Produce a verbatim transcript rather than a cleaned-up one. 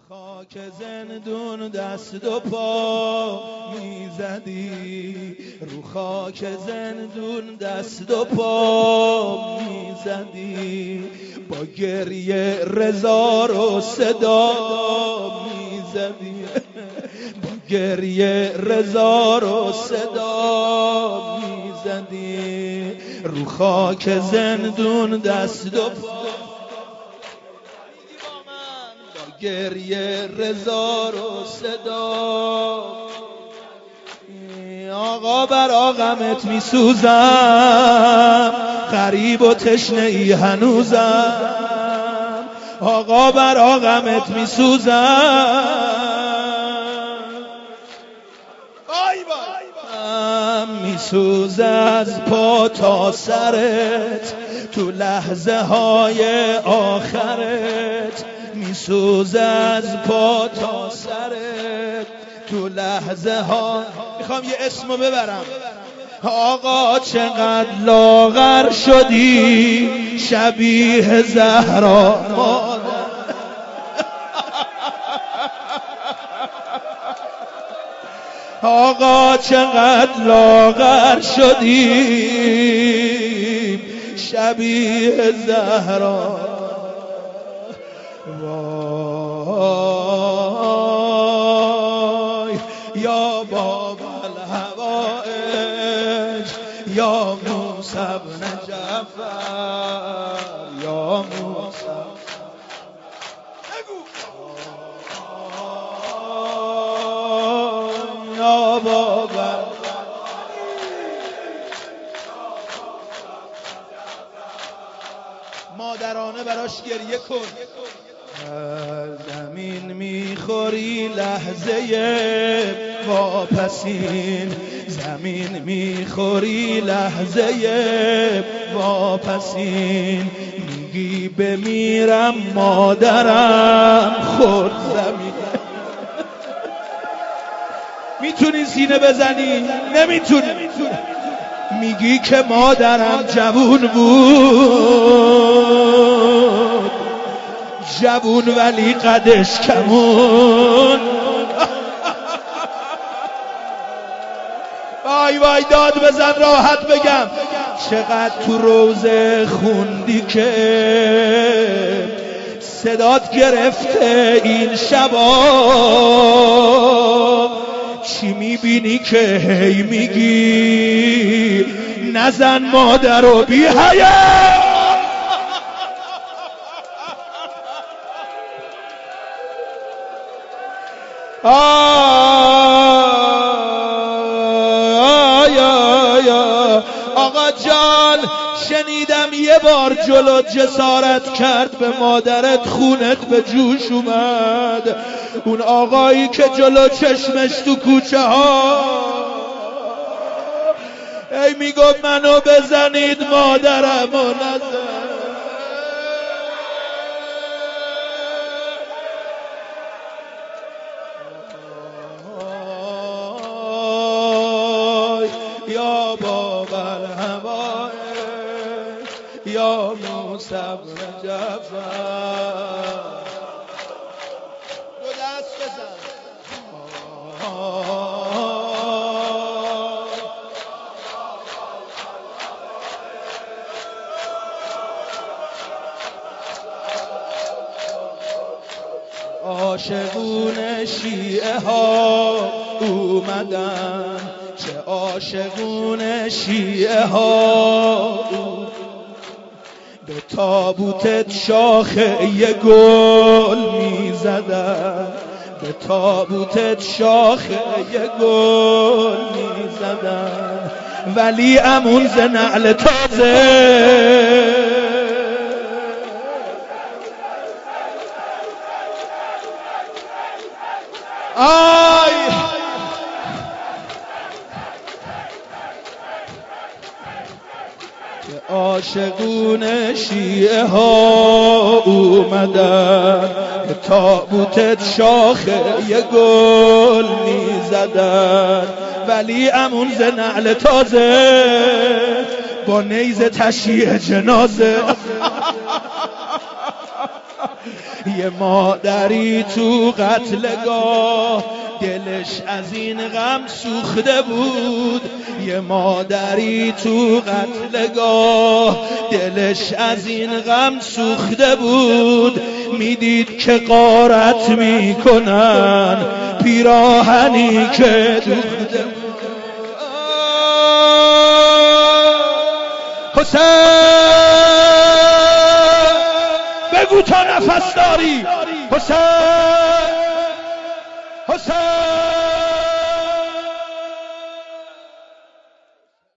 خاک زندون دست و پا میزدی، رو خاک زندون دست و پا میزدی، با گریه رضا رو صدا میزدی، با گریه رضا رو صدا میزدی، رو خاک زندون دست و پا گریه رضا رو صدا. آقا بر آقمت می سوزم، غریب و تشنه ای هنوزم. آقا بر آقمت می سوزم، می سوز از پا تا سرت، تو لحظه های آخرت میسوز از پا تا سرت، تو لحظه ها. میخوام یه اسمو ببرم. آقا چقدر لاغر شدی، شبیه زهرا مادر. آقا چقدر لاغر شدی، شبیه زهرا. وای یا بابا الهوائج، یا موسی بن جعفر، یا موسی. یا بابا مادرانه براش گریه کن. زمین میخوری لحظه واپسین، زمین میخوری لحظه واپسین، میگی بمیرم مادرم خورد زمین. میتونی سینه بزنی؟ نمیتونی. میگی که مادرم جوون بود، جوون ولی قدش کمون. وای وای داد بزن راحت بگم. چقدر تو روزه خوندی که صدات گرفته این شبا، چی میبینی که هی میگی نزن مادر رو بی حیا. آقا جان شنیدم یه بار جلو جسارت کرد به مادرت، خونت به جوش اومد. اون آقایی که جلو چشمش تو کوچه ها ای میگفت منو بزنید مادرمو نزن. یا بابا الهوائج، یا موسی بن جعفر. دو دست بزن. عاشقون شیعه ها اومدن، چه عاشقون شیعه ها، به تابوتت شاخه یه گل می زدن، به تابوتت شاخه یه گل می زدن، ولی امون ز نعل تازه. آی که عاشقون شیعه ها اومدن، به تابوتت شاخه یه گل می زدن، ولی امون ز نعل تازه با نیزه تشییع جنازه. یه مادری تو قتلگاه دلش از این غم سوخته بود، یه مادری تو قتلگاه دلش از این غم سوخته بود. میدید که غارت میکنن پیراهنی که دوخته بود. حسین بگو تا نفس داری، حسین حسین